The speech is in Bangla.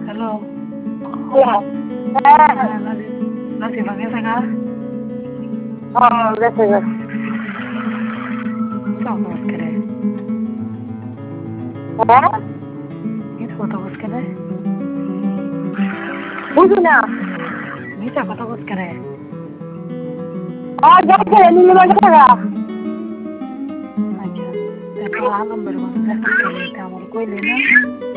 হ্যালো। হ্যাঁ, হ্যাঁ, হ্যাঁ, নাসিফা গেছে গা? গেছে গেছে। মিছা কথা বলছে রে। হ্যাঁ, মিছা কথা বলছে রে। বুঝি না। মিছা কথা বলছে রে। গেছে নীলিমা গেছে গা। আচ্ছা, তো আলম বের বন্ধ দেখাচ্ছে আমার কইলি না।